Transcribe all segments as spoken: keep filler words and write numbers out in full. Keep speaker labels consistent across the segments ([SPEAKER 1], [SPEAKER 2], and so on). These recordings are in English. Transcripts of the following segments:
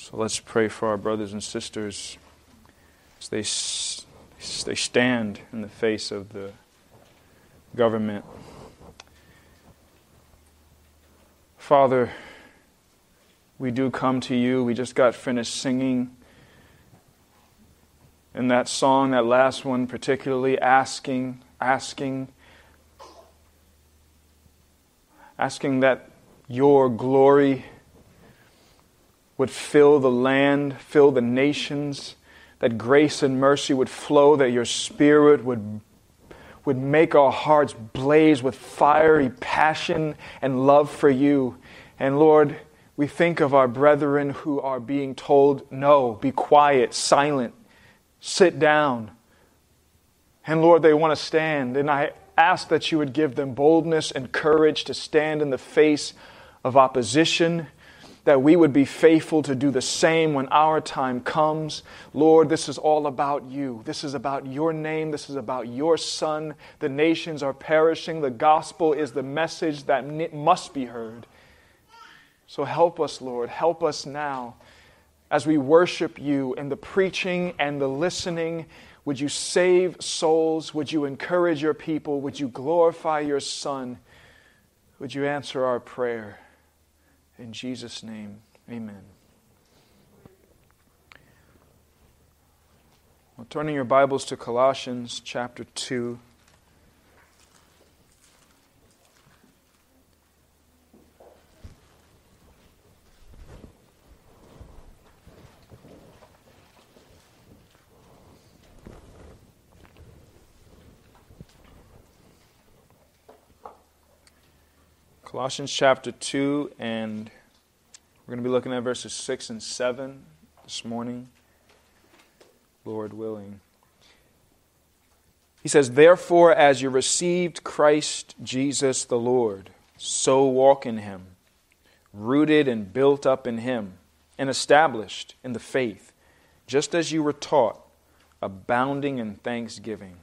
[SPEAKER 1] So let's pray for our brothers and sisters as they, they stand in the face of the government. Father, we do come to you. We just got finished singing. And that song, that last one particularly, asking, asking, asking that your glory would fill the land, fill the nations, that grace and mercy would flow, that your Spirit would, would make our hearts blaze with fiery passion and love for you. And Lord, we think of our brethren who are being told, no, be quiet, silent, sit down. And Lord, they want to stand. And I ask that you would give them boldness and courage to stand in the face of opposition, that we would be faithful to do the same when our time comes. Lord, this is all about you. This is about your name. This is about your Son. The nations are perishing. The gospel is the message that must be heard. So help us, Lord. Help us now as we worship you in the preaching and the listening. Would you save souls? Would you encourage your people? Would you glorify your Son? Would you answer our prayer? In Jesus' name, amen. Well, turning your Bibles to Colossians chapter two. Colossians chapter two, and we're going to be looking at verses six and seven this morning, Lord willing. He says, therefore, as you received Christ Jesus the Lord, so walk in him, rooted and built up in him, and established in the faith, just as you were taught, abounding in thanksgiving.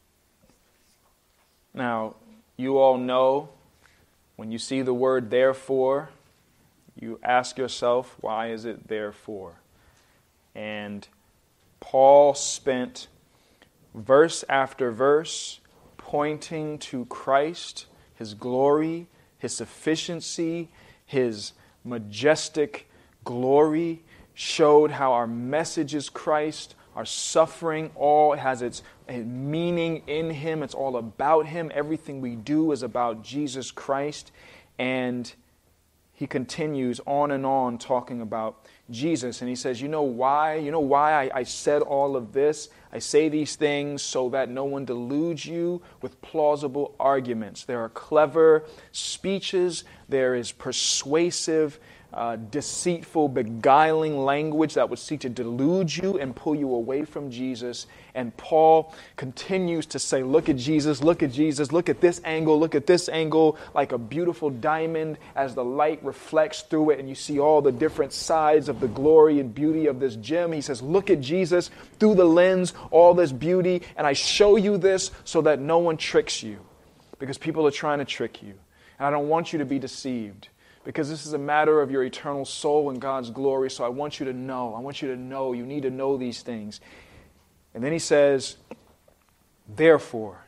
[SPEAKER 1] Now, you all know, when you see the word therefore, you ask yourself, why is it therefore? And Paul spent verse after verse pointing to Christ, his glory, his sufficiency, his majestic glory, showed how our message is Christ, our suffering all has its meaning in him. It's all about him. Everything we do is about Jesus Christ. And he continues on and on talking about Jesus. And he says, you know why? You know why I, I said all of this? I say these things so that no one deludes you with plausible arguments. There are clever speeches. There is persuasive Uh, deceitful, beguiling language that would seek to delude you and pull you away from Jesus. And Paul continues to say, look at Jesus, look at Jesus, look at this angle, look at this angle, like a beautiful diamond as the light reflects through it and you see all the different sides of the glory and beauty of this gem. He says, look at Jesus through the lens, all this beauty, and I show you this so that no one tricks you, because people are trying to trick you. And I don't want you to be deceived, because this is a matter of your eternal soul and God's glory. So I want you to know. I want you to know. You need to know these things. And then he says, therefore,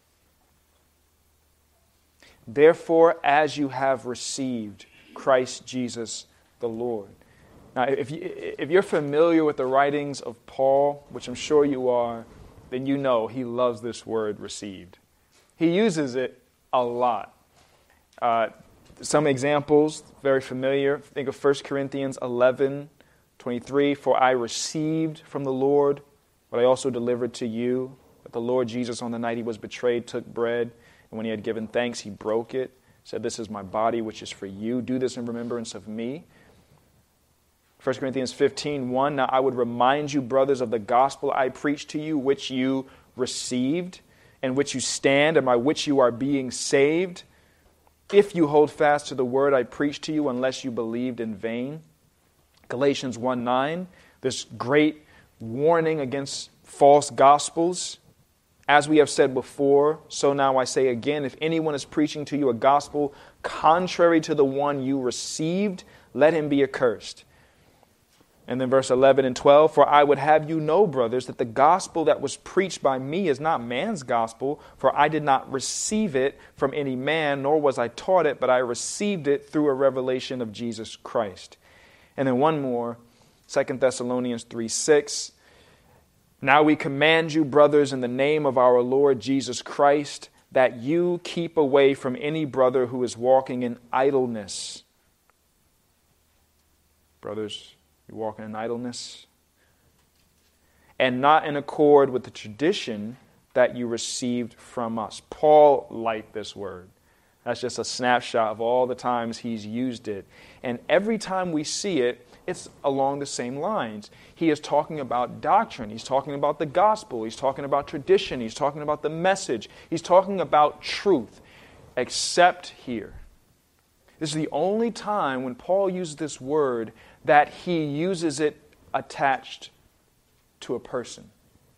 [SPEAKER 1] therefore, as you have received Christ Jesus the Lord. Now, if, you, if you're familiar with the writings of Paul, which I'm sure you are, then you know he loves this word received. He uses it a lot. Uh, Some examples, very familiar. Think of First Corinthians eleven twenty-three. For I received from the Lord what I also delivered to you, that the Lord Jesus on the night he was betrayed took bread, and when he had given thanks, he broke it, said, this is my body which is for you. Do this in remembrance of me. First Corinthians fifteen one. Now I would remind you, brothers, of the gospel I preached to you, which you received, and which you stand, and by which you are being saved, if you hold fast to the word I preached to you, unless you believed in vain. Galatians one nine, this great warning against false gospels. As we have said before, so now I say again, if anyone is preaching to you a gospel contrary to the one you received, let him be accursed. And then verse eleven and twelve, for I would have you know, brothers, that the gospel that was preached by me is not man's gospel, for I did not receive it from any man, nor was I taught it, but I received it through a revelation of Jesus Christ. And then one more, Second Thessalonians three six. Now we command you, brothers, in the name of our Lord Jesus Christ, that you keep away from any brother who is walking in idleness. Brothers, you walking in idleness? And not in accord with the tradition that you received from us. Paul liked this word. That's just a snapshot of all the times he's used it. And every time we see it, it's along the same lines. He is talking about doctrine. He's talking about the gospel. He's talking about tradition. He's talking about the message. He's talking about truth. Except here. This is the only time when Paul uses this word that he uses it attached to a person.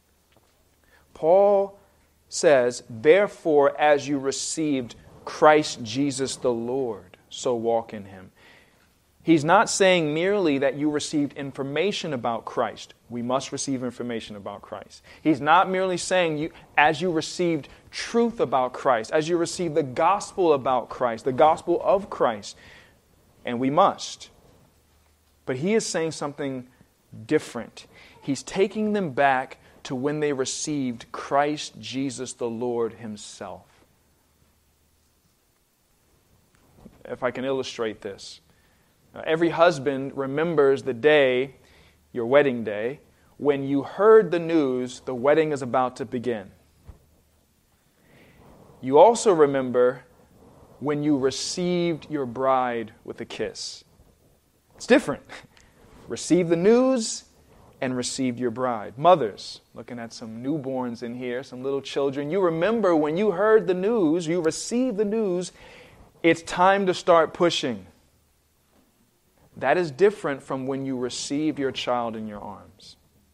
[SPEAKER 1] Paul says, therefore, as you received Christ Jesus the Lord, so walk in him. He's not saying merely that you received information about Christ. We must receive information about Christ. He's not merely saying you, as you received truth about Christ, as you received the gospel about Christ, the gospel of Christ, and we must. But he is saying something different. He's taking them back to when they received Christ Jesus the Lord himself. If I can illustrate this. Every husband remembers the day, your wedding day, when you heard the news the wedding is about to begin. You also remember when you received your bride with a kiss. It's different. Received the news and received your bride. Mothers, looking at some newborns in here, some little children. You remember when you heard the news, you received the news, it's time to start pushing. That is different from when you receive your child in your arms.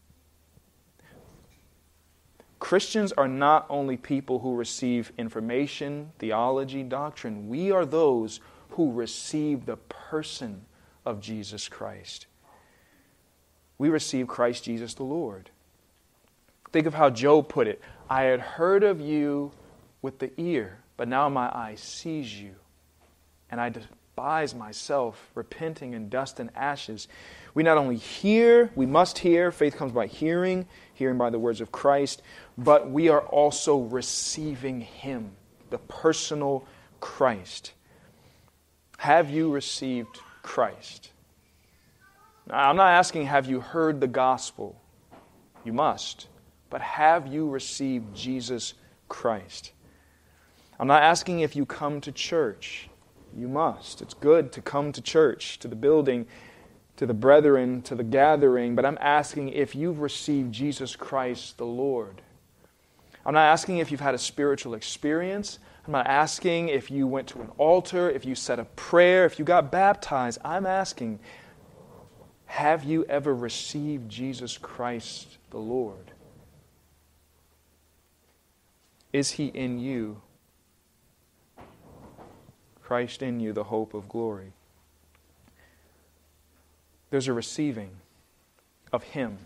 [SPEAKER 1] Christians are not only people who receive information, theology, doctrine. We are those who receive the person of Jesus Christ. We receive Christ Jesus the Lord. Think of how Job put it. I had heard of you with the ear, but now my eye sees you. And I despise myself, repenting in dust and ashes. We not only hear, we must hear. Faith comes by hearing, hearing by the words of Christ. But we are also receiving Him, the personal Christ. Have you received Christ? Now, I'm not asking, have you heard the gospel? You must. But have you received Jesus Christ? I'm not asking if you come to church. You must. It's good to come to church, to the building, to the brethren, to the gathering. But I'm asking if you've received Jesus Christ the Lord. I'm not asking if you've had a spiritual experience. I'm not asking if you went to an altar, if you said a prayer, if you got baptized. I'm asking, have you ever received Jesus Christ the Lord? Is He in you? Christ in you, the hope of glory. There's a receiving of Him.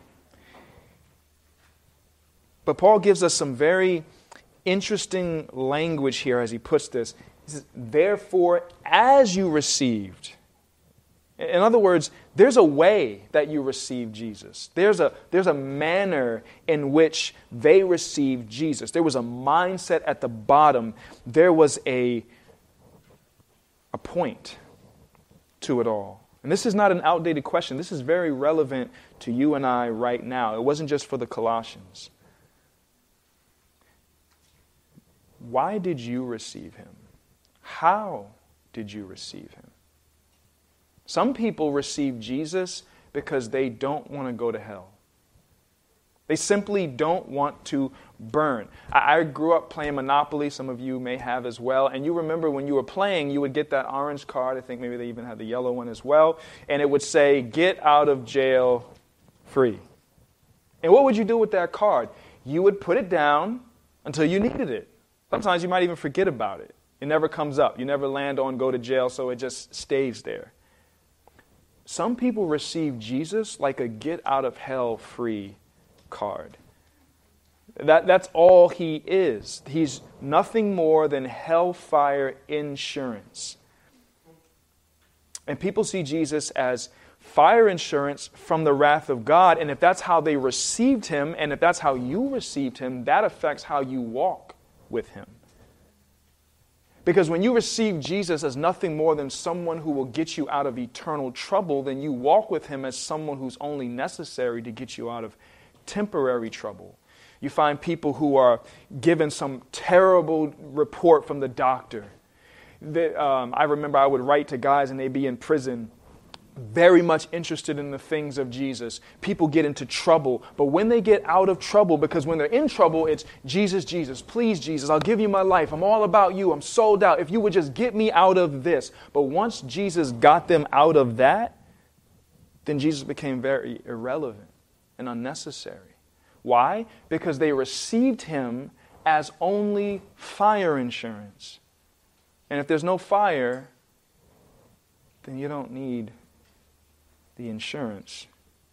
[SPEAKER 1] But Paul gives us some very interesting language here as he puts this. He says, therefore, as you received. In other words, there's a way that you receive Jesus. There's a, there's a manner in which they received Jesus. There was a mindset at the bottom. There was a, a point to it all. And this is not an outdated question. This is very relevant to you and I right now. It wasn't just for the Colossians. Why did you receive Him? How did you receive Him? Some people receive Jesus because they don't want to go to hell. They simply don't want to burn. I grew up playing Monopoly. Some of you may have as well. And you remember when you were playing, you would get that orange card. I think maybe they even had the yellow one as well. And it would say, get out of jail free. And what would you do with that card? You would put it down until you needed it. Sometimes you might even forget about it. It never comes up. You never land on go to jail, so it just stays there. some people receive Jesus like a get out of hell free card. That, that's all he is. He's nothing more than hellfire insurance. And people see Jesus as fire insurance from the wrath of God. And if that's how they received him, and if that's how you received him, that affects how you walk with him. Because when you receive Jesus as nothing more than someone who will get you out of eternal trouble, then you walk with him as someone who's only necessary to get you out of temporary trouble. You find people who are given some terrible report from the doctor. That, um, I remember I would write to guys and they'd be in prison, very much interested in the things of Jesus. People get into trouble, but when they get out of trouble, because when they're in trouble, it's Jesus, Jesus, please Jesus, I'll give you my life. I'm all about you. I'm sold out. If you would just get me out of this. But once Jesus got them out of that, then Jesus became very irrelevant and unnecessary. Why? Because they received him as only fire insurance. And if there's no fire, then you don't need the insurance.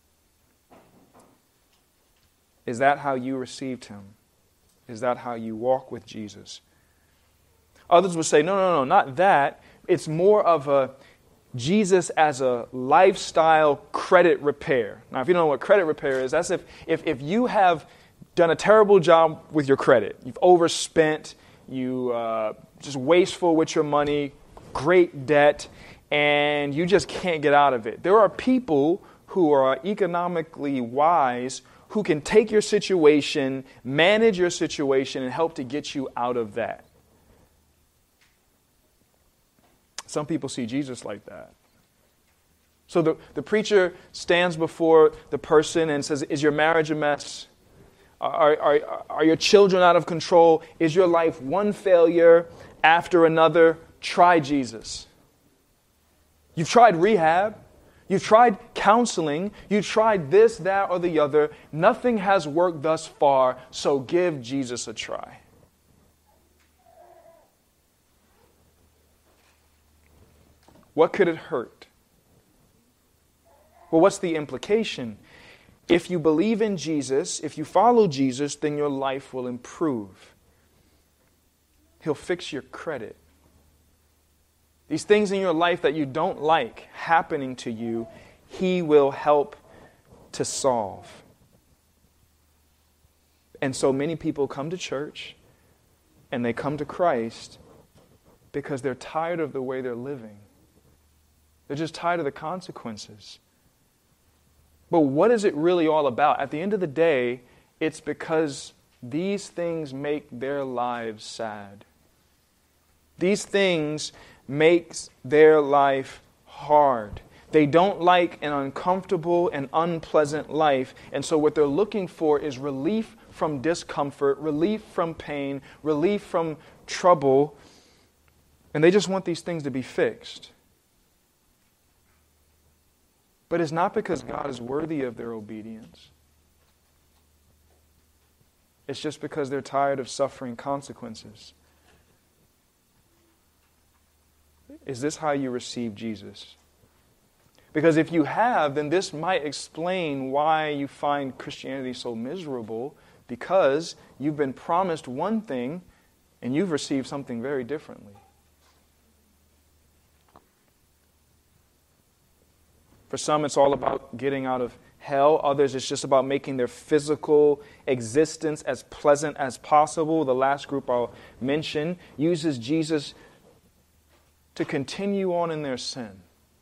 [SPEAKER 1] Is that how you received him? Is that how you walk with Jesus? Others would say, no, no, no, not that. It's more of a Jesus as a lifestyle credit repair. Now, if you don't know what credit repair is, that's if, if, if you have done a terrible job with your credit. You've overspent, you uh, just wasteful with your money, great debt, and you just can't get out of it. There are people who are economically wise who can take your situation, manage your situation, and help to get you out of that. Some people see Jesus like that. So the, the preacher stands before the person and says, is your marriage a mess? Are, are, are your children out of control? Is your life one failure after another? Try Jesus. You've tried rehab. You've tried counseling. You've tried this, that, or the other. Nothing has worked thus far, so give Jesus a try. What could it hurt? Well, what's the implication? If you believe in Jesus, if you follow Jesus, then your life will improve. He'll fix your credit. These things in your life that you don't like happening to you, he will help to solve. And so many people come to church and they come to Christ because they're tired of the way they're living. They're just tired of the consequences. But what is it really all about? At the end of the day, it's because these things make their lives sad. These things make their life hard. They don't like an uncomfortable and unpleasant life. And so what they're looking for is relief from discomfort, relief from pain, relief from trouble. And they just want these things to be fixed. But it's not because God is worthy of their obedience. It's just because they're tired of suffering consequences. Is this how you receive Jesus? Because if you have, then this might explain why you find Christianity so miserable, because you've been promised one thing and you've received something very differently. For some, it's all about getting out of hell. Others, it's just about making their physical existence as pleasant as possible. The last group I'll mention uses Jesus to continue on in their sin.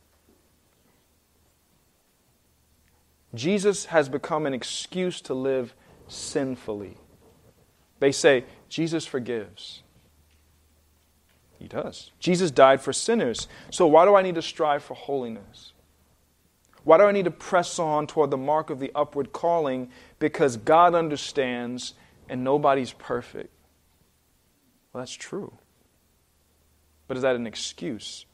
[SPEAKER 1] Jesus has become an excuse to live sinfully. They say, Jesus forgives. He does. Jesus died for sinners. So why do I need to strive for holiness? Why do I need to press on toward the mark of the upward calling? Because God understands and nobody's perfect. Well, that's true. But is that an excuse?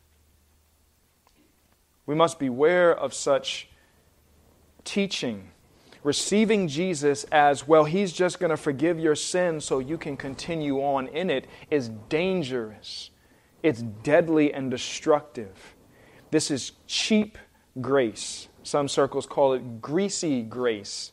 [SPEAKER 1] We must beware of such teaching. Receiving Jesus as, well, he's just going to forgive your sin so you can continue on in it, is dangerous. It's deadly and destructive. This is cheap grace. Some circles call it greasy grace.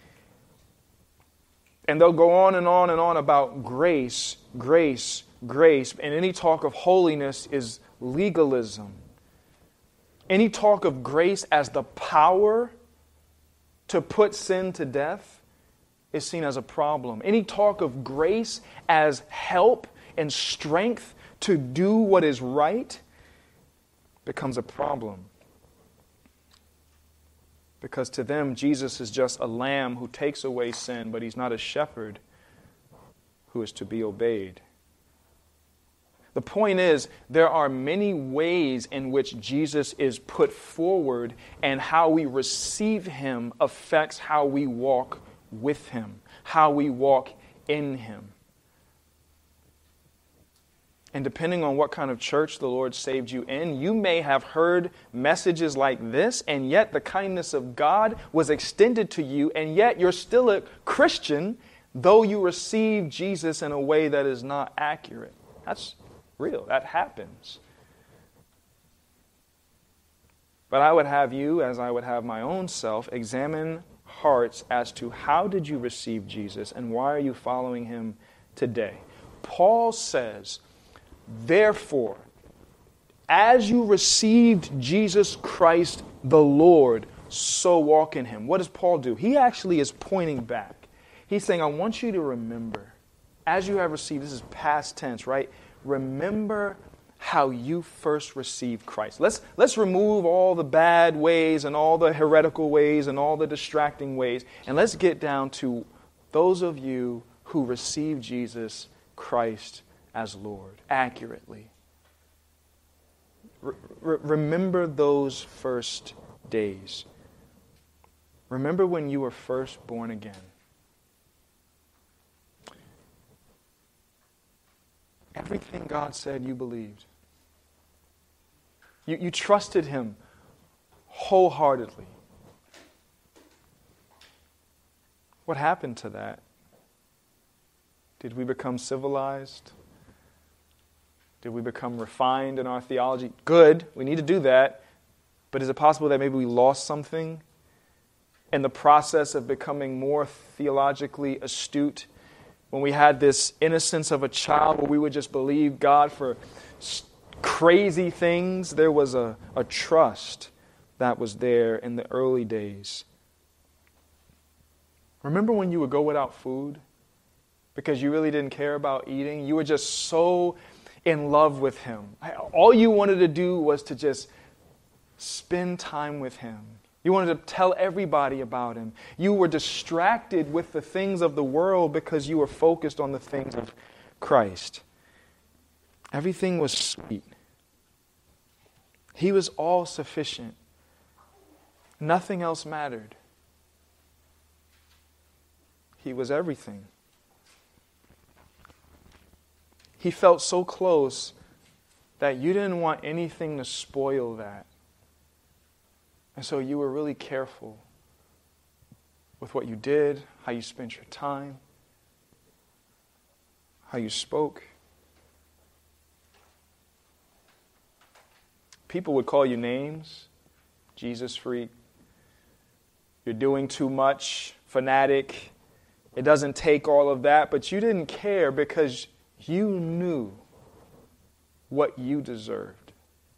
[SPEAKER 1] And they'll go on and on and on about grace, grace, grace. And any talk of holiness is legalism. Any talk of grace as the power to put sin to death is seen as a problem. Any talk of grace as help and strength to do what is right becomes a problem. Because to them, Jesus is just a lamb who takes away sin, but he's not a shepherd who is to be obeyed. The point is, there are many ways in which Jesus is put forward, and how we receive him affects how we walk with him, how we walk in him. And depending on what kind of church the Lord saved you in, you may have heard messages like this, and yet the kindness of God was extended to you, and yet you're still a Christian, though you received Jesus in a way that is not accurate. That's real. That happens. But I would have you, as I would have my own self, examine hearts as to how did you receive Jesus and why are you following him today. Paul says, therefore, as you received Jesus Christ the Lord, so walk in him. What does Paul do? He actually is pointing back. He's saying, I want you to remember, as you have received, this is past tense, right? Remember how you first received Christ. Let's, let's remove all the bad ways and all the heretical ways and all the distracting ways, and let's get down to those of you who received Jesus Christ as Lord accurately. Re- re- remember those first days. Remember when you were first born again. Everything God said you believed. You, you trusted him wholeheartedly. What happened to that? Did we become civilized? Did we become refined in our theology? Good, we need to do that. But is it possible that maybe we lost something in the process of becoming more theologically astute? When we had this innocence of a child where we would just believe God for crazy things, there was a, a trust that was there in the early days. Remember when you would go without food because you really didn't care about eating? You were just so in love with him. All you wanted to do was to just spend time with him. You wanted to tell everybody about him. You were distracted with the things of the world because you were focused on the things of Christ. Everything was sweet. He was all sufficient. Nothing else mattered. He was everything. He felt so close that you didn't want anything to spoil that. And so you were really careful with what you did, how you spent your time, how you spoke. People would call you names, Jesus freak, you're doing too much, fanatic. It doesn't take all of that, but you didn't care because you knew what you deserved.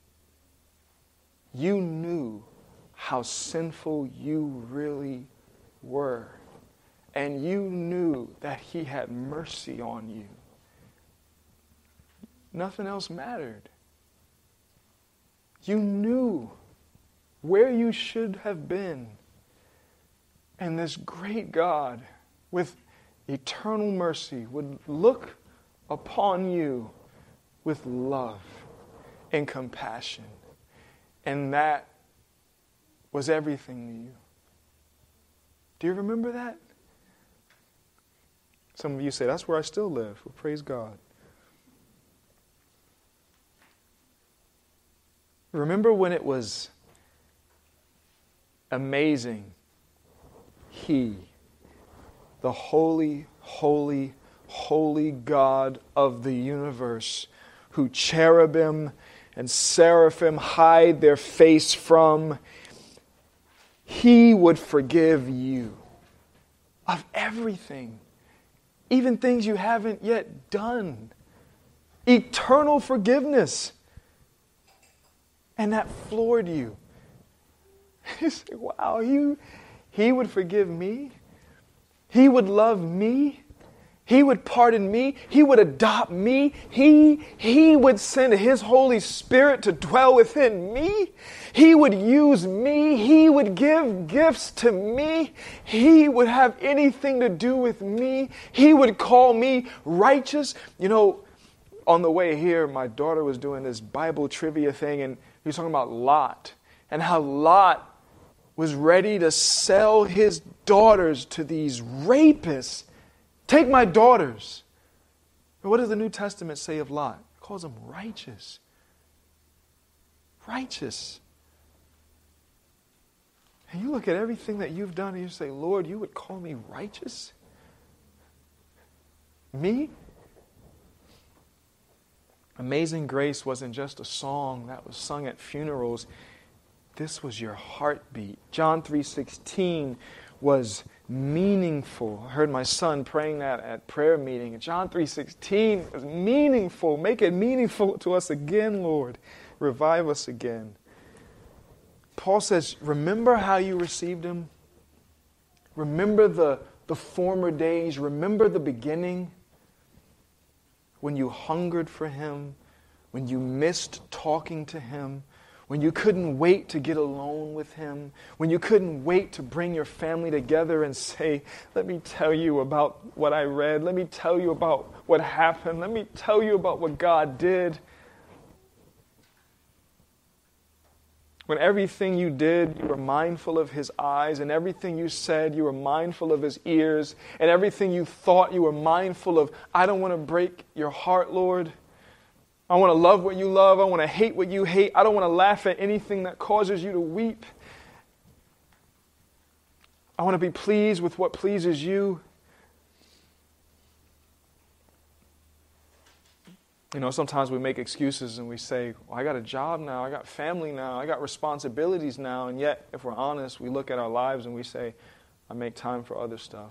[SPEAKER 1] You knew how sinful you really were. And you knew that he had mercy on you. Nothing else mattered. You knew where you should have been. And this great God with eternal mercy would look upon you with love and compassion. And that was everything to you. Do you remember that? Some of you say, that's where I still live. Well, praise God. Remember when it was amazing? He, the holy, holy, holy God of the universe, who cherubim and seraphim hide their face from, He would forgive you of everything, even things you haven't yet done. Eternal forgiveness. And that floored you. You say, wow, he, he would forgive me? He would love me? He would pardon me? He would adopt me? He, he would send His Holy Spirit to dwell within me? He would use me? He would give gifts to me? He would have anything to do with me? He would call me righteous? You know, on the way here, my daughter was doing this Bible trivia thing, and he was talking about Lot, and how Lot was ready to sell his daughters to these rapists. Take my daughters. But what does the New Testament say of Lot? It calls him righteous. Righteous. And you look at everything that you've done and you say, Lord, you would call me righteous? Me? Amazing Grace wasn't just a song that was sung at funerals. This was your heartbeat. John three sixteen was meaningful. I heard my son praying that at prayer meeting. John three sixteen was meaningful. Make it meaningful to us again, Lord. Revive us again. Paul says, remember how you received Him? Remember the, the former days. Remember the beginning when you hungered for Him, when you missed talking to Him, when you couldn't wait to get alone with Him, when you couldn't wait to bring your family together and say, let me tell you about what I read. Let me tell you about what happened. Let me tell you about what God did. When everything you did, you were mindful of His eyes, and everything you said, you were mindful of His ears, and everything you thought, you were mindful of, I don't want to break your heart, Lord. I want to love what you love. I want to hate what you hate. I don't want to laugh at anything that causes you to weep. I want to be pleased with what pleases you. You know, sometimes we make excuses and we say, well, I got a job now, I got family now, I got responsibilities now, and yet, if we're honest, we look at our lives and we say, I make time for other stuff.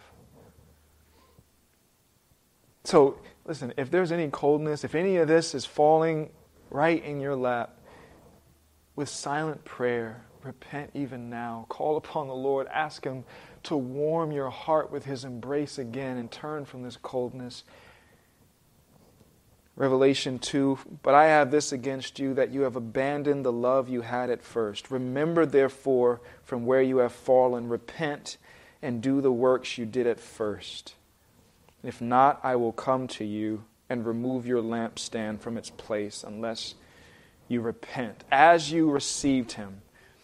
[SPEAKER 1] So, listen, if there's any coldness, if any of this is falling right in your lap, with silent prayer, repent even now. Call upon the Lord, ask Him to warm your heart with His embrace again and turn from this coldness. Revelation two, but I have this against you, that you have abandoned the love you had at first. Remember, therefore, from where you have fallen, repent and do the works you did at first. If not, I will come to you and remove your lampstand from its place unless you repent. As you received Him,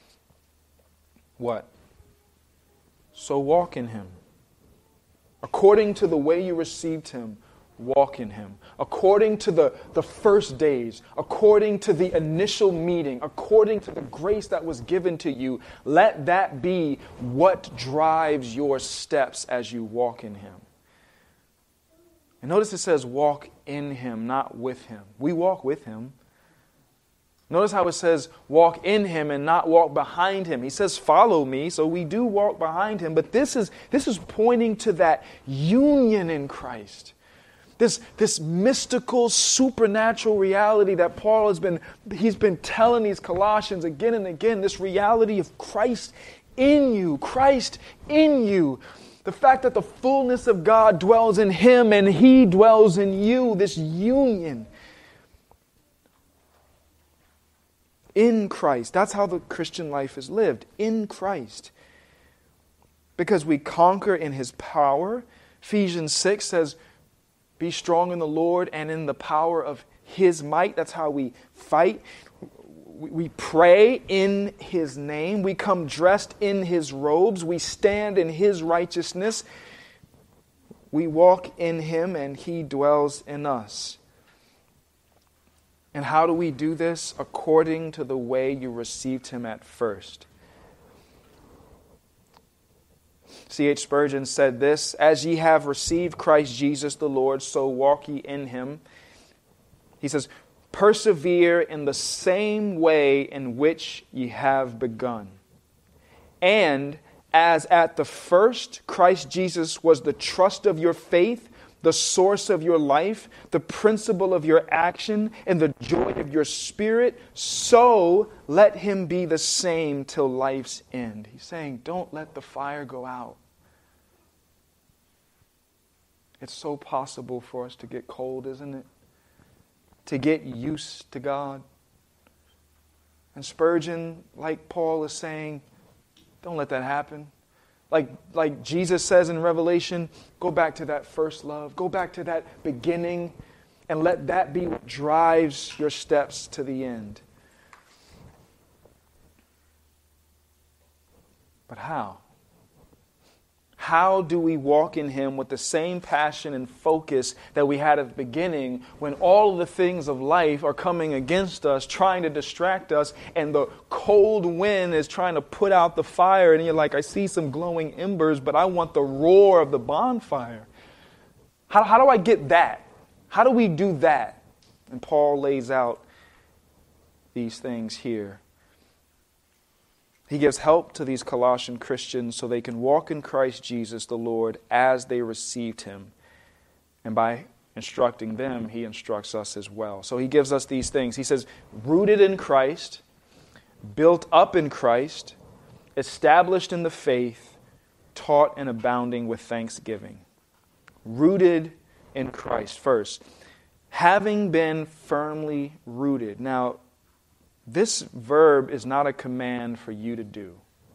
[SPEAKER 1] what? So walk in Him. According to the way you received Him, walk in Him. According to the, the first days, according to the initial meeting, according to the grace that was given to you, let that be what drives your steps as you walk in Him. And notice it says walk in Him, not with Him. We walk with Him. Notice how it says walk in Him and not walk behind Him. He says follow me, so we do walk behind Him. But this is, this is pointing to that union in Christ. This, this mystical, supernatural reality that Paul has been, he's been telling these Colossians again and again, this reality of Christ in you, Christ in you. The fact that the fullness of God dwells in Him and He dwells in you, this union in Christ. That's how the Christian life is lived, in Christ. Because we conquer in His power. Ephesians six says, be strong in the Lord and in the power of His might. That's how we fight. We pray in His name. We come dressed in His robes. We stand in His righteousness. We walk in Him and He dwells in us. And how do we do this? According to the way you received Him at first. C H Spurgeon said this, as ye have received Christ Jesus the Lord, so walk ye in Him. He says, persevere in the same way in which ye have begun. And as at the first, Christ Jesus was the trust of your faith, the source of your life, the principle of your action, and the joy of your spirit, so let him be the same till life's end. He's saying, don't let the fire go out. It's so possible for us to get cold, isn't it? To get used to God. And Spurgeon, like Paul is saying, don't let that happen. Like, like Jesus says in Revelation, go back to that first love. Go back to that beginning and let that be what drives your steps to the end. But how? How do we walk in Him with the same passion and focus that we had at the beginning when all of the things of life are coming against us, trying to distract us, and the cold wind is trying to put out the fire, and you're like, I see some glowing embers, but I want the roar of the bonfire. How, how do I get that? How do we do that? And Paul lays out these things here. He gives help to these Colossian Christians so they can walk in Christ Jesus the Lord as they received Him. And by instructing them, He instructs us as well. So He gives us these things. He says, rooted in Christ, built up in Christ, established in the faith, taught and abounding with thanksgiving. Rooted in Christ first. Having been firmly rooted. Now, this verb is not a command for you to do.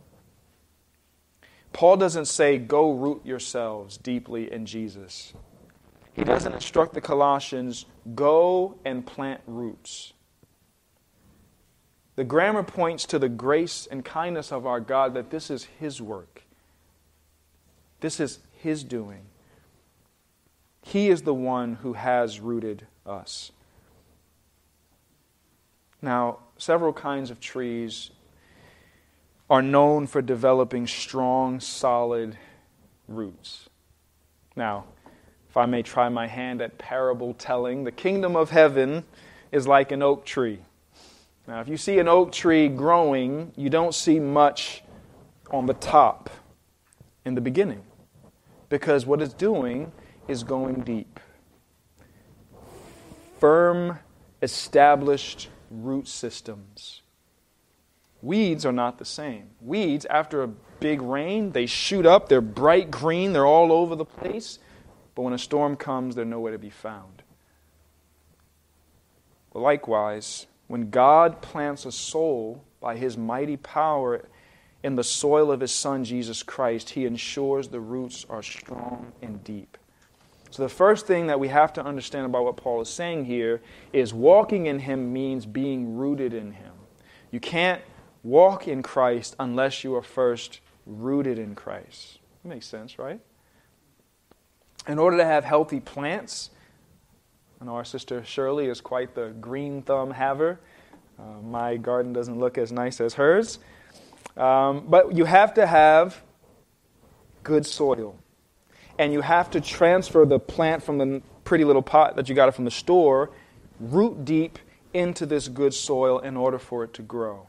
[SPEAKER 1] Paul doesn't say, go root yourselves deeply in Jesus. He doesn't instruct the Colossians, go and plant roots. The grammar points to the grace and kindness of our God that this is His work. This is His doing. He is the one who has rooted us. Now, several kinds of trees are known for developing strong, solid roots. Now, if I may try my hand at parable telling, the kingdom of heaven is like an oak tree. Now, if you see an oak tree growing, you don't see much on the top in the beginning, because what it's doing is going deep. Firm, established root systems. Weeds are not the same. Weeds, after a big rain, they shoot up, they're bright green, they're all over the place, but when a storm comes, they're nowhere to be found. Likewise, when God plants a soul by His mighty power in the soil of His Son, Jesus Christ, He ensures the roots are strong and deep. So the first thing that we have to understand about what Paul is saying here is walking in Him means being rooted in Him. You can't walk in Christ unless you are first rooted in Christ. That makes sense, right? In order to have healthy plants, I know our sister Shirley is quite the green thumb haver. Uh, my garden doesn't look as nice as hers. Um, but you have to have good soil. And you have to transfer the plant from the pretty little pot that you got it from the store, root deep into this good soil in order for it to grow.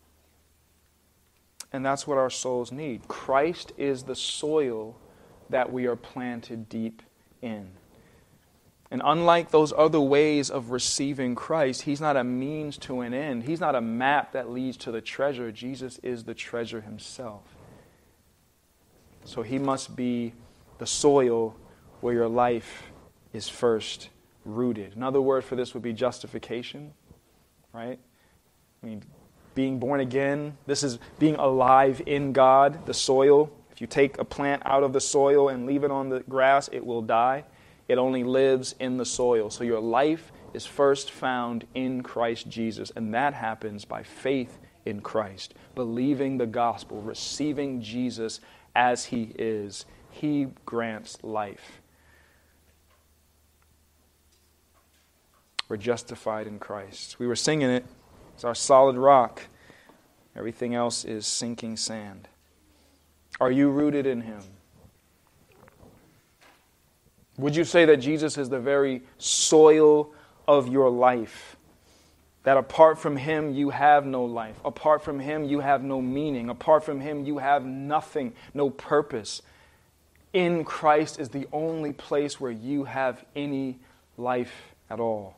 [SPEAKER 1] And that's what our souls need. Christ is the soil that we are planted deep in. And unlike those other ways of receiving Christ, He's not a means to an end. He's not a map that leads to the treasure. Jesus is the treasure Himself. So He must be the soil where your life is first rooted. Another word for this would be justification, right? I mean, being born again, this is being alive in God, the soil. If you take a plant out of the soil and leave it on the grass, it will die. It only lives in the soil. So your life is first found in Christ Jesus, and that happens by faith in Christ, believing the gospel, receiving Jesus as He is. He grants life. We're justified in Christ. We were singing it. It's our solid rock. Everything else is sinking sand. Are you rooted in Him? Would you say that Jesus is the very soil of your life? That apart from him, you have no life. Apart from him, you have no meaning. Apart from him, you have nothing, no purpose. In Christ is the only place where you have any life at all.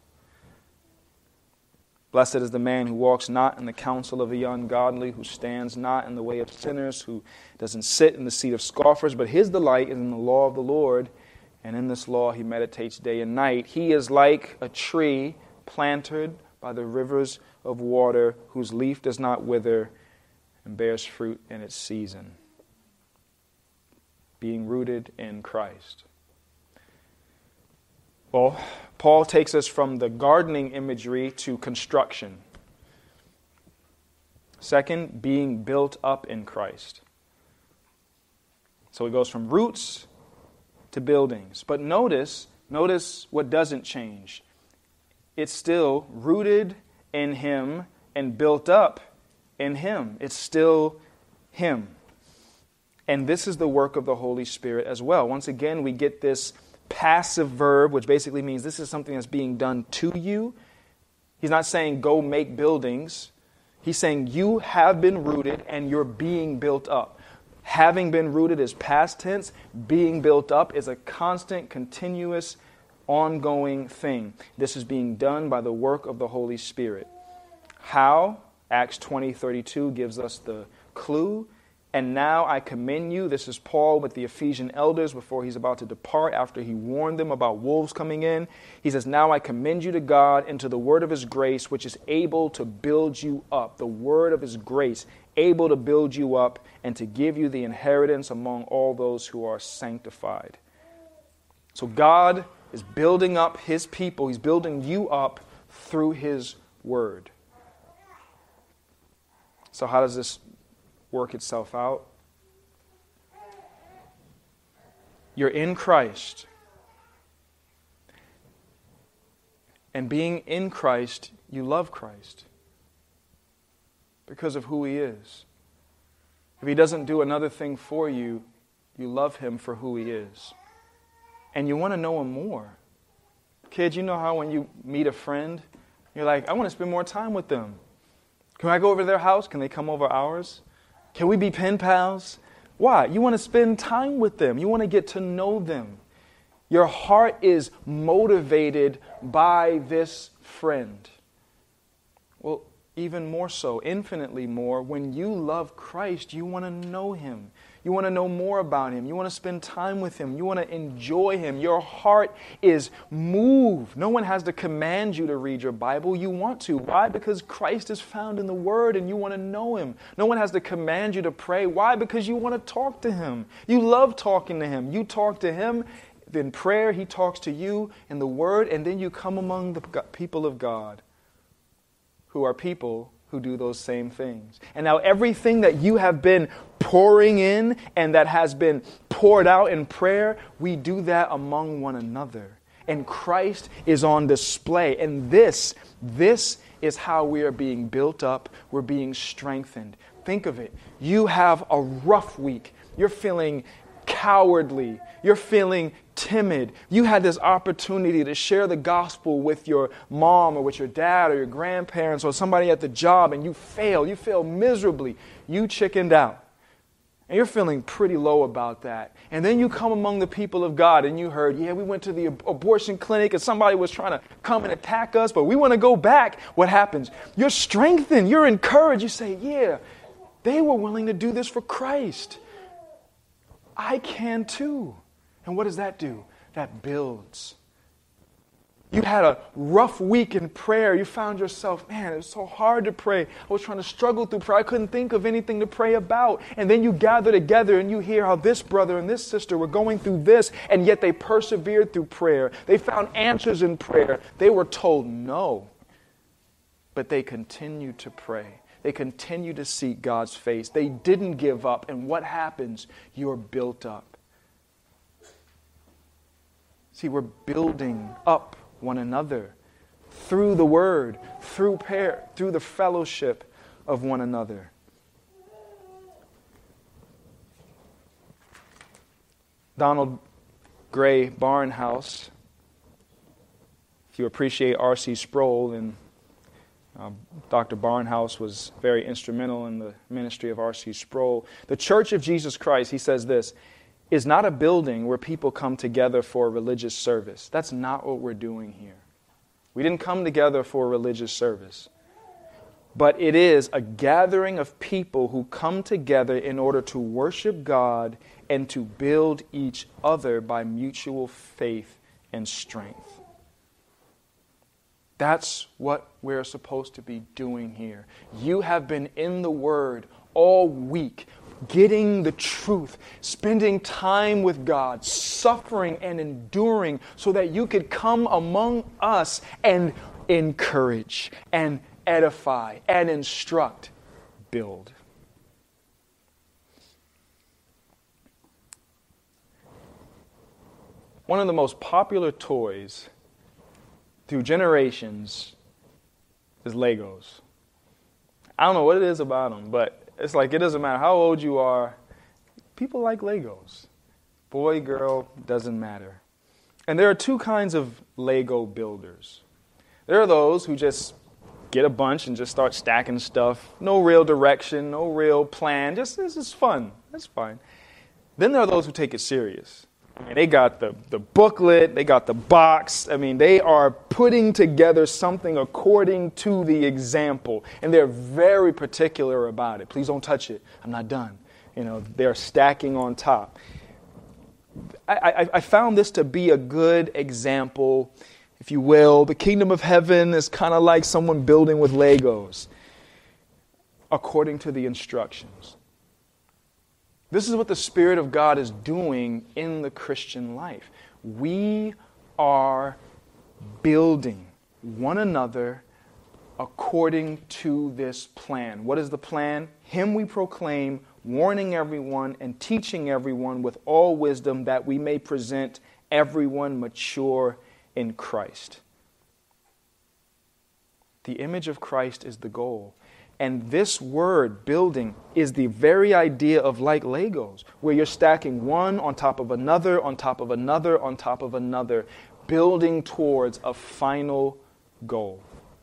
[SPEAKER 1] Blessed is the man who walks not in the counsel of the ungodly, who stands not in the way of sinners, who doesn't sit in the seat of scoffers, but his delight is in the law of the Lord, and in this law he meditates day and night. He is like a tree planted by the rivers of water, whose leaf does not wither and bears fruit in its season. Being rooted in Christ. Well, Paul takes us from the gardening imagery to construction. Second, being built up in Christ. So it goes from roots to buildings. But notice, notice what doesn't change. It's still rooted in him and built up in him. It's still him. And this is the work of the Holy Spirit as well. Once again, we get this passive verb, which basically means this is something that's being done to you. He's not saying go make buildings. He's saying you have been rooted and you're being built up. Having been rooted is past tense. Being built up is a constant, continuous, ongoing thing. This is being done by the work of the Holy Spirit. How? Acts twenty thirty-two gives us the clue. And now I commend you. This is Paul with the Ephesian elders before he's about to depart after he warned them about wolves coming in. He says, now I commend you to God and to the word of his grace, which is able to build you up. The word of his grace, able to build you up and to give you the inheritance among all those who are sanctified. So God is building up his people. He's building you up through his word. So how does this work itself out? You're in Christ. And being in Christ, you love Christ because of who he is. If he doesn't do another thing for you, you love him for who he is. And you want to know him more. Kids, you know how when you meet a friend, you're like, I want to spend more time with them. Can I go over to their house? Can they come over ours? Can we be pen pals? Why? You want to spend time with them. You want to get to know them. Your heart is motivated by this friend. Well, even more so, infinitely more, when you love Christ, you want to know him. You want to know more about him. You want to spend time with him. You want to enjoy him. Your heart is moved. No one has to command you to read your Bible. You want to. Why? Because Christ is found in the Word and you want to know him. No one has to command you to pray. Why? Because you want to talk to him. You love talking to him. You talk to him in prayer. He talks to you in the Word. And then you come among the people of God who are people who do those same things. And now everything that you have been pouring in and that has been poured out in prayer, we do that among one another. And Christ is on display. And this, this is how we are being built up. We're being strengthened. Think of it. You have a rough week. You're feeling cowardly. You're feeling timid. You had this opportunity to share the gospel with your mom or with your dad or your grandparents or somebody at the job, and you fail. You fail miserably. You chickened out. And you're feeling pretty low about that. And then you come among the people of God and you heard, yeah, we went to the ab- abortion clinic and somebody was trying to come and attack us, but we want to go back. What happens? You're strengthened. You're encouraged. You say, yeah, they were willing to do this for Christ. I can too. And what does that do? That builds. You had a rough week in prayer. You found yourself, man, it was so hard to pray. I was trying to struggle through prayer. I couldn't think of anything to pray about. And then you gather together and you hear how this brother and this sister were going through this, and yet they persevered through prayer. They found answers in prayer. They were told no, but they continued to pray. They continued to seek God's face. They didn't give up. And what happens? You're built up. See, we're building up one another through the word, through prayer, through the fellowship of one another. Donald Gray Barnhouse, if you appreciate R C Sproul, and Um, Doctor Barnhouse was very instrumental in the ministry of R C Sproul. The Church of Jesus Christ, he says this, is not a building where people come together for a religious service. That's not what we're doing here. We didn't come together for a religious service. But it is a gathering of people who come together in order to worship God and to build each other by mutual faith and strength. That's what we're supposed to be doing here. You have been in the Word all week, getting the truth, spending time with God, suffering and enduring so that you could come among us and encourage and edify and instruct, build. One of the most popular toys through generations is Legos. I don't know what it is about them, but it's like it doesn't matter how old you are. People like Legos. Boy, girl, doesn't matter. And there are two kinds of Lego builders. There are those who just get a bunch and just start stacking stuff. No real direction, no real plan. Just, this is fun. That's fine. Then there are those who take it serious. And they got the, the booklet, they got the box. I mean, they are putting together something according to the example. And they're very particular about it. Please don't touch it. I'm not done. You know, they're stacking on top. I, I, I found this to be a good example, if you will. The kingdom of heaven is kind of like someone building with Legos, according to the instructions. This is what the Spirit of God is doing in the Christian life. We are building one another according to this plan. What is the plan? Him we proclaim, warning everyone and teaching everyone with all wisdom, that we may present everyone mature in Christ. The image of Christ is the goal. And this word, building, is the very idea of like Legos, where you're stacking one on top of another, on top of another, on top of another, building towards a final goal.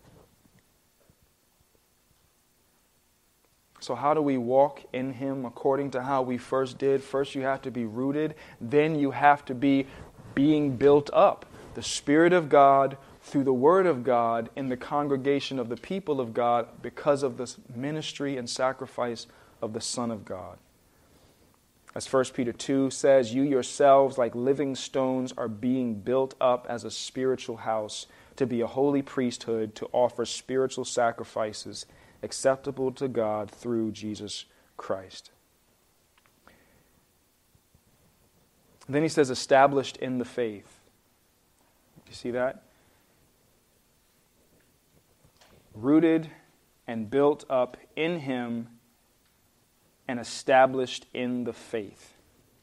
[SPEAKER 1] So how do we walk in Him according to how we first did? First you have to be rooted, then you have to be being built up. The Spirit of God through the Word of God in the congregation of the people of God because of the ministry and sacrifice of the Son of God. As First Peter two says, you yourselves, like living stones, are being built up as a spiritual house to be a holy priesthood, to offer spiritual sacrifices acceptable to God through Jesus Christ. And then he says, established in the faith. You see that? Rooted and built up in Him and established in the faith.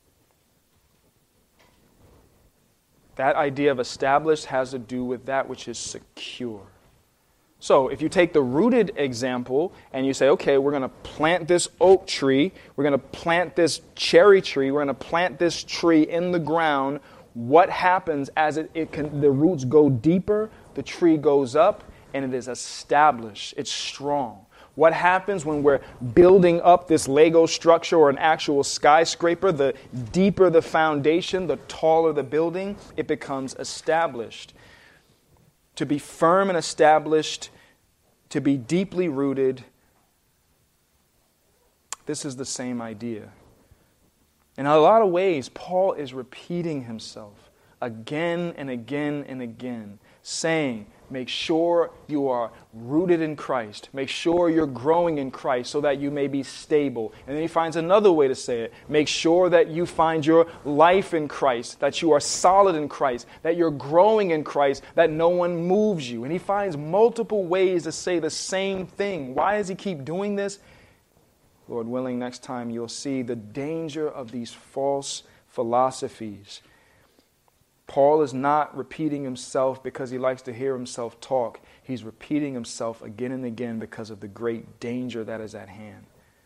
[SPEAKER 1] That idea of established has to do with that which is secure. So if you take the rooted example and you say, okay, we're going to plant this oak tree, we're going to plant this cherry tree, we're going to plant this tree in the ground, what happens as it, it can, the roots go deeper, the tree goes up, and it is established. It's strong. What happens when we're building up this Lego structure or an actual skyscraper? The deeper the foundation, the taller the building, it becomes established. To be firm and established, to be deeply rooted, this is the same idea. In a lot of ways, Paul is repeating himself again and again and again, saying, make sure you are rooted in Christ. Make sure you're growing in Christ so that you may be stable. And then he finds another way to say it. Make sure that you find your life in Christ, that you are solid in Christ, that you're growing in Christ, that no one moves you. And he finds multiple ways to say the same thing. Why does he keep doing this? Lord willing, next time you'll see the danger of these false philosophies. Paul is not repeating himself because he likes to hear himself talk. He's repeating himself again and again because of the great danger that is at hand.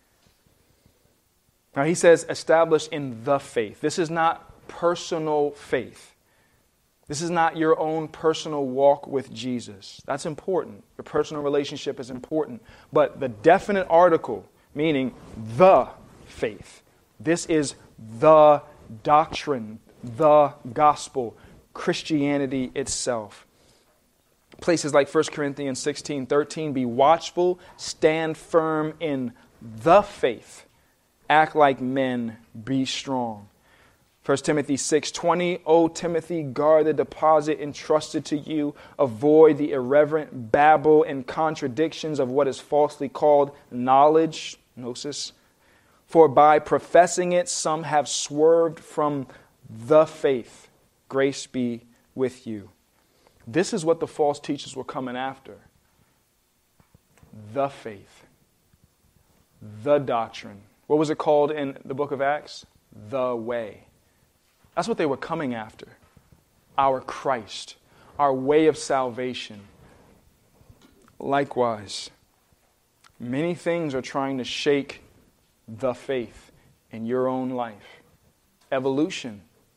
[SPEAKER 1] Now he says established in the faith. This is not personal faith. This is not your own personal walk with Jesus. That's important. Your personal relationship is important. But the definite article, meaning the faith, this is the doctrine, the gospel, Christianity itself. Places like First Corinthians sixteen thirteen, be watchful, stand firm in the faith, act like men, be strong. First Timothy six twenty, O Timothy, guard the deposit entrusted to you. Avoid the irreverent babble and contradictions of what is falsely called knowledge, gnosis. For by professing it, some have swerved from the faith. Grace be with you. This is what the false teachers were coming after. The faith. The doctrine. What was it called in the book of Acts? The way. That's what they were coming after. Our Christ. Our way of salvation. Likewise, many things are trying to shake the faith in your own life. Evolution.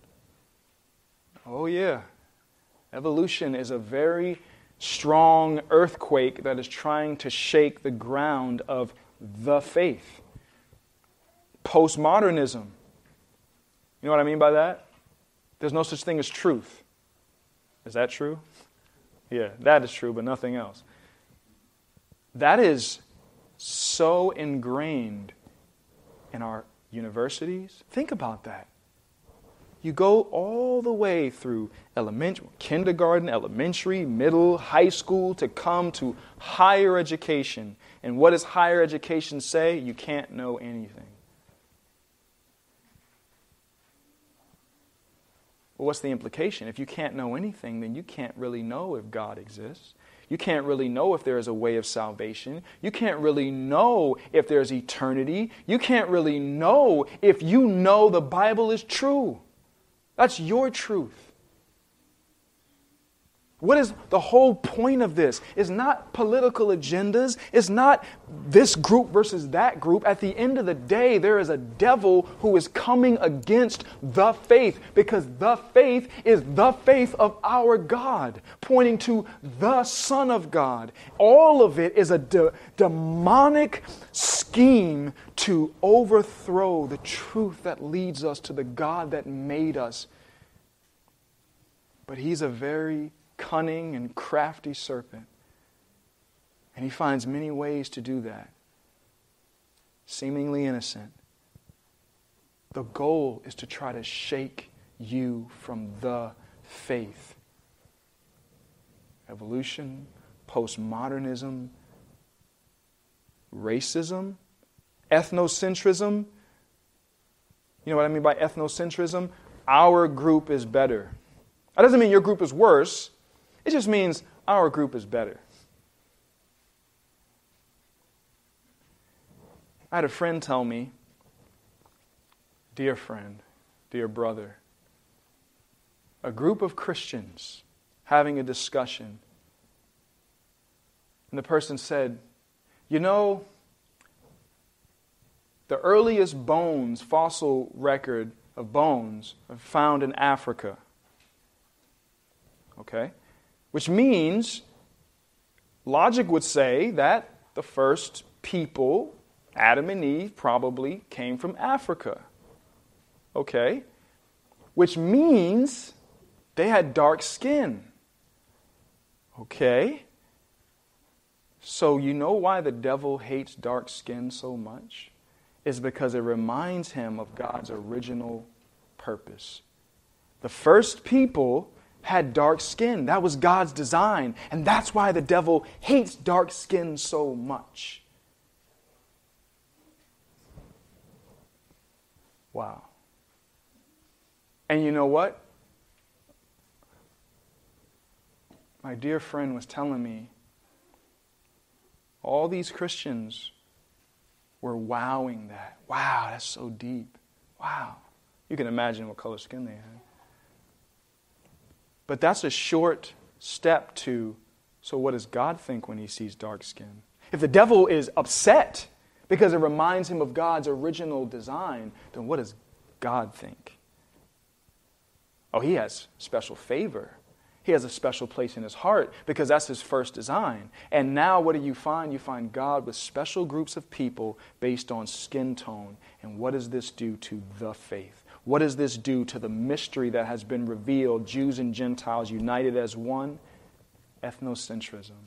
[SPEAKER 1] Oh yeah. Evolution is a very strong earthquake that is trying to shake the ground of the faith. Postmodernism. You know what I mean by that? There's no such thing as truth. Is that true? Yeah, that is true, but nothing else. That is so ingrained in our universities. Think about that. You go all the way through elementary, kindergarten, elementary, middle, high school to come to higher education. And what does higher education say? You can't know anything. Well, what's the implication? If you can't know anything, then you can't really know if God exists. You can't really know if there is a way of salvation. You can't really know if there's eternity. You can't really know if you know the Bible is true. That's your truth. What is the whole point of this? It's not political agendas. It's not this group versus that group. At the end of the day, there is a devil who is coming against the faith, because the faith is the faith of our God, pointing to the Son of God. All of it is a de- demonic scheme to overthrow the truth that leads us to the God that made us. But he's a very cunning and crafty serpent. And he finds many ways to do that. Seemingly innocent. The goal is to try to shake you from the faith. Evolution, postmodernism, racism, ethnocentrism. You know what I mean by ethnocentrism? Our group is better. That doesn't mean your group is worse. It just means our group is better. I had a friend tell me, dear friend, dear brother, a group of Christians having a discussion. And the person said, you know, the earliest bones, fossil record of bones, are found in Africa. Okay? Which means, logic would say that the first people, Adam and Eve, probably came from Africa. Okay? Which means they had dark skin. Okay? So you know why the devil hates dark skin so much? It's because it reminds him of God's original purpose. The first people had dark skin. That was God's design. And that's why the devil hates dark skin so much. Wow. And you know what? My dear friend was telling me all these Christians were wowing that. Wow, that's so deep. Wow. You can imagine what color skin they had. But that's a short step to, so what does God think when he sees dark skin? If the devil is upset because it reminds him of God's original design, then what does God think? Oh, he has special favor. He has a special place in his heart because that's his first design. And now what do you find? You find God with special groups of people based on skin tone. And what does this do to the faith? What does this do to the mystery that has been revealed, Jews and Gentiles united as one? Ethnocentrism.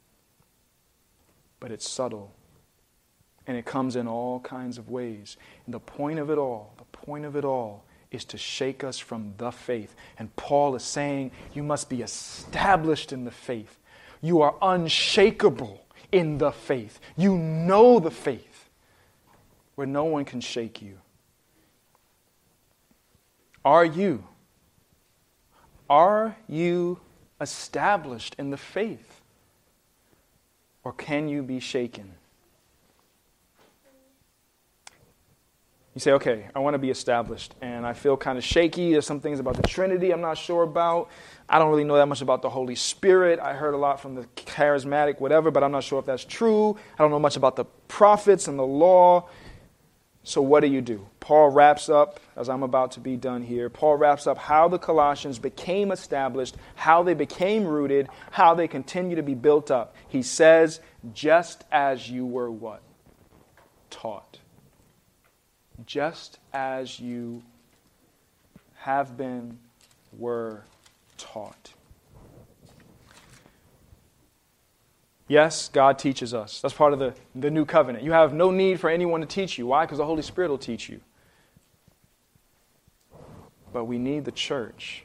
[SPEAKER 1] But it's subtle. And it comes in all kinds of ways. And the point of it all, the point of it all is to shake us from the faith. And Paul is saying you must be established in the faith. You are unshakable in the faith. You know the faith where no one can shake you. Are you? Are you established in the faith? Or can you be shaken? You say, okay, I want to be established, and I feel kind of shaky. There's some things about the Trinity I'm not sure about. I don't really know that much about the Holy Spirit. I heard a lot from the charismatic, whatever, but I'm not sure if that's true. I don't know much about the prophets and the law. So what do you do? Paul wraps up, as I'm about to be done here, Paul wraps up how the Colossians became established, how they became rooted, how they continue to be built up. He says, just as you were what? Taught. Just as you have been, were taught. Yes, God teaches us. That's part of the, the new covenant. You have no need for anyone to teach you. Why? Because the Holy Spirit will teach you. But we need the church.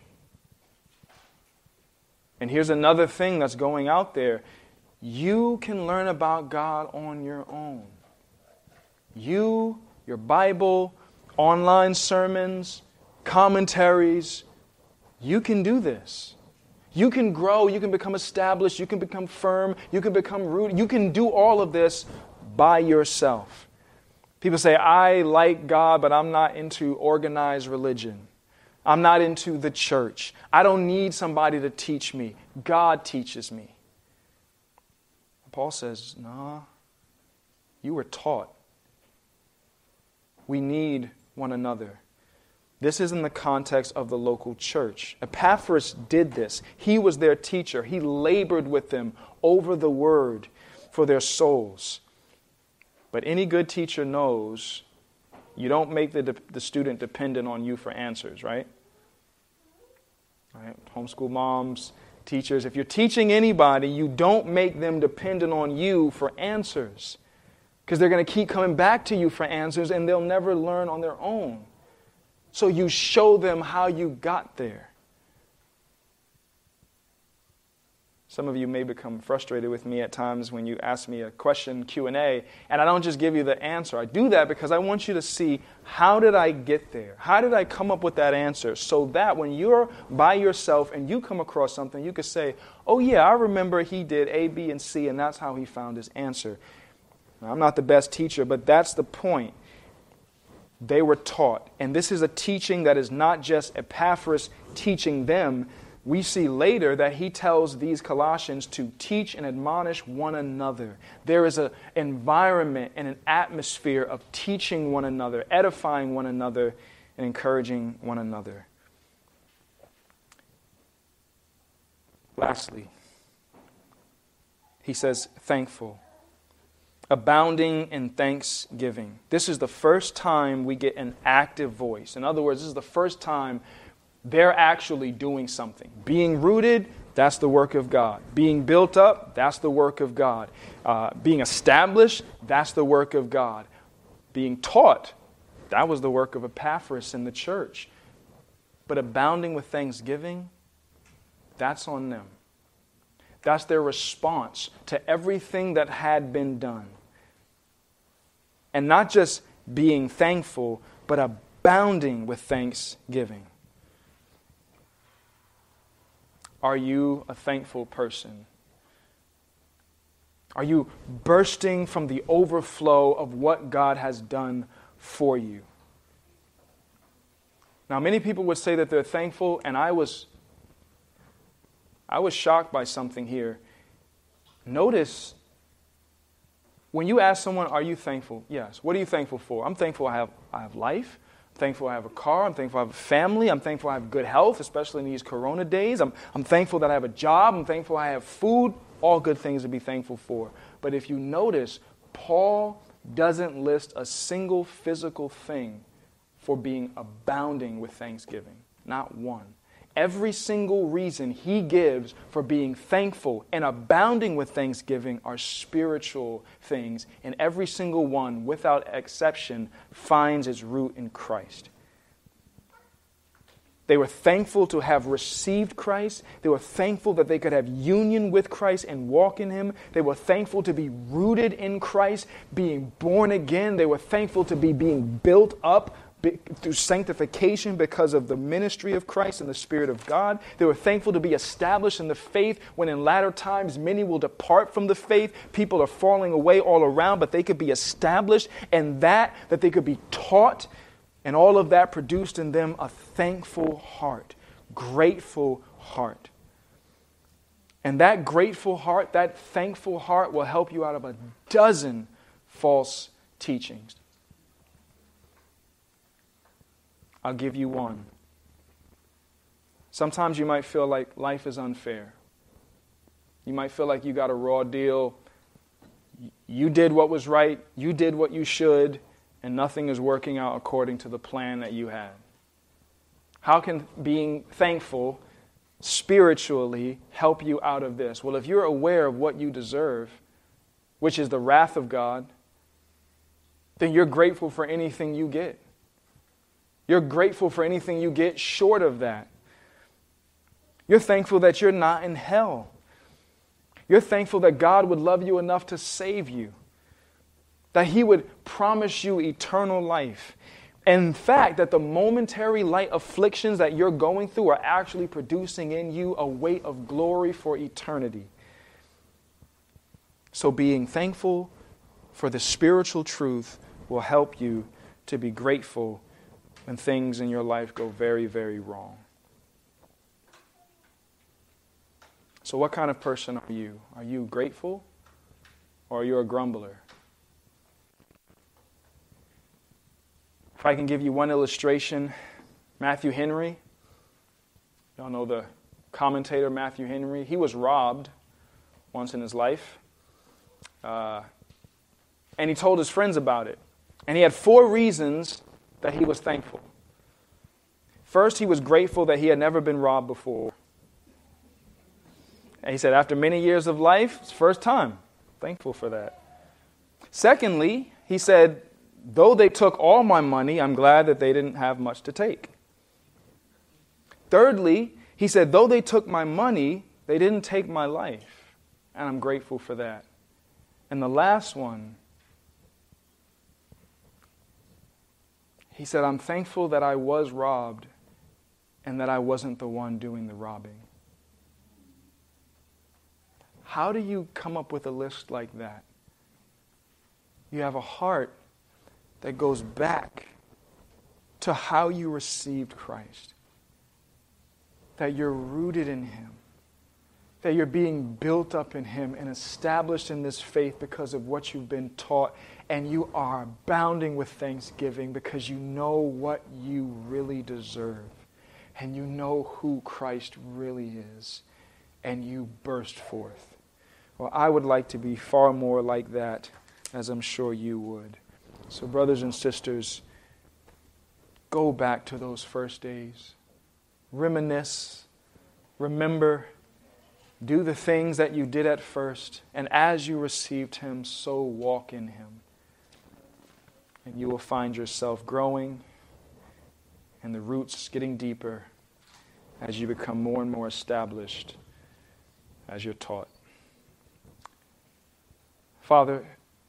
[SPEAKER 1] And here's another thing that's going out there. You can learn about God on your own. You, your Bible, online sermons, commentaries, you can do this. You can grow, you can become established, you can become firm, you can become rooted. You can do all of this by yourself. People say, I like God, but I'm not into organized religion. I'm not into the church. I don't need somebody to teach me. God teaches me. Paul says, nah, you were taught. We need one another. This is in the context of the local church. Epaphras did this. He was their teacher. He labored with them over the word for their souls. But any good teacher knows you don't make the, the student dependent on you for answers, right? Right? Homeschool moms, teachers, if you're teaching anybody, you don't make them dependent on you for answers. Because they're going to keep coming back to you for answers and they'll never learn on their own. So you show them how you got there. Some of you may become frustrated with me at times when you ask me a question, Q and A, and I don't just give you the answer. I do that because I want you to see, how did I get there? How did I come up with that answer? So that when you're by yourself and you come across something, you could say, oh yeah, I remember he did A, B, and C, and that's how he found his answer. Now, I'm not the best teacher, but that's the point. They were taught. And this is a teaching that is not just Epaphras teaching them. We see later that he tells these Colossians to teach and admonish one another. There is an environment and an atmosphere of teaching one another, edifying one another, and encouraging one another. Lastly, he says, thankful. Abounding in thanksgiving. This is the first time we get an active voice. In other words, this is the first time they're actually doing something. Being rooted, that's the work of God. Being built up, that's the work of God. Uh, being established, that's the work of God. Being taught, that was the work of Epaphras in the church. But abounding with thanksgiving, that's on them. That's their response to everything that had been done. And not just being thankful, but abounding with thanksgiving. Are you a thankful person? Are you bursting from the overflow of what God has done for you? Now, many people would say that they're thankful, and I was, I was shocked by something here. Notice, when you ask someone, are you thankful? Yes. What are you thankful for? I'm thankful I have, I have life. I'm thankful I have a car. I'm thankful I have a family. I'm thankful I have good health, especially in these corona days. I'm, I'm thankful that I have a job. I'm thankful I have food. All good things to be thankful for. But if you notice, Paul doesn't list a single physical thing for being abounding with thanksgiving. Not one. Every single reason he gives for being thankful and abounding with thanksgiving are spiritual things, and every single one, without exception, finds its root in Christ. They were thankful to have received Christ. They were thankful that they could have union with Christ and walk in Him. They were thankful to be rooted in Christ, being born again. They were thankful to be being built up through sanctification because of the ministry of Christ and the Spirit of God. They were thankful to be established in the faith when in latter times many will depart from the faith. People are falling away all around, but they could be established, and that, that they could be taught, and all of that produced in them a thankful heart, grateful heart. And that grateful heart, that thankful heart will help you out of a dozen false teachings. I'll give you one. Sometimes you might feel like life is unfair. You might feel like you got a raw deal. You did what was right. You did what you should. And nothing is working out according to the plan that you had. How can being thankful spiritually help you out of this? Well, if you're aware of what you deserve, which is the wrath of God, then you're grateful for anything you get. You're grateful for anything you get short of that. You're thankful that you're not in hell. You're thankful that God would love you enough to save you. That He would promise you eternal life. And in fact, that the momentary light afflictions that you're going through are actually producing in you a weight of glory for eternity. So being thankful for the spiritual truth will help you to be grateful when things in your life go very, very wrong. So what kind of person are you? Are you grateful or are you a grumbler? If I can give you one illustration, Matthew Henry, y'all know the commentator Matthew Henry, he was robbed once in his life. Uh, and he told his friends about it. And he had four reasons that he was thankful. First, he was grateful that he had never been robbed before. And he said, after many years of life, it's first time. Thankful for that. Secondly, he said, though they took all my money, I'm glad that they didn't have much to take. Thirdly, he said, though they took my money, they didn't take my life. And I'm grateful for that. And the last one, he said, I'm thankful that I was robbed and that I wasn't the one doing the robbing. How do you come up with a list like that? You have a heart that goes back to how you received Christ. That you're rooted in Him. That you're being built up in Him and established in this faith because of what you've been taught. And you are abounding with thanksgiving because you know what you really deserve. And you know who Christ really is. And you burst forth. Well, I would like to be far more like that, as I'm sure you would. So brothers and sisters, go back to those first days. Reminisce. Remember. Do the things that you did at first. And as you received Him, so walk in Him. And you will find yourself growing and the roots getting deeper as you become more and more established as you're taught. Father,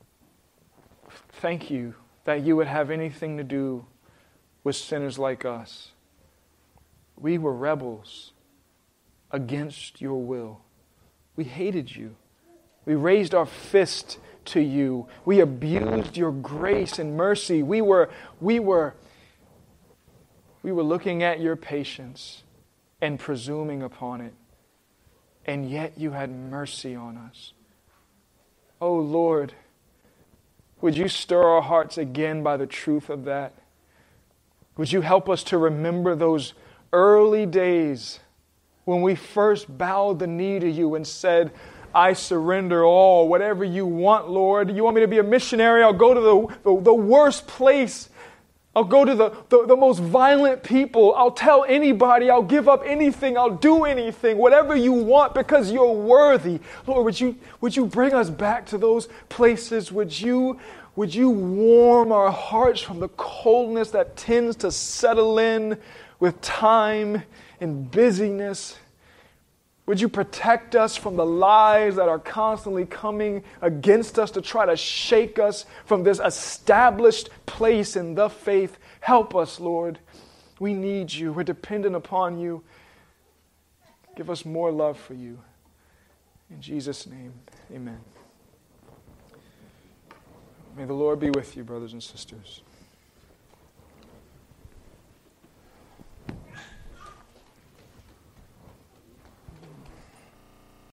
[SPEAKER 1] thank you that you would have anything to do with sinners like us. We were rebels against your will. We hated you. We raised our fist to you. We abused your grace and mercy. We were, we were, we were looking at your patience and presuming upon it. And yet you had mercy on us. Oh Lord, would you stir our hearts again by the truth of that? Would you help us to remember those early days when we first bowed the knee to you and said, I surrender all, whatever you want, Lord. You want me to be a missionary? I'll go to the, the, the worst place. I'll go to the, the, the most violent people. I'll tell anybody. I'll give up anything. I'll do anything, whatever you want, because you're worthy. Lord, would you, would you bring us back to those places? Would you, would you warm our hearts from the coldness that tends to settle in with time and busyness? Would you protect us from the lies that are constantly coming against us to try to shake us from this established place in the faith? Help us, Lord. We need you. We're dependent upon you. Give us more love for you. In Jesus' name, amen. May the Lord be with you, brothers and sisters.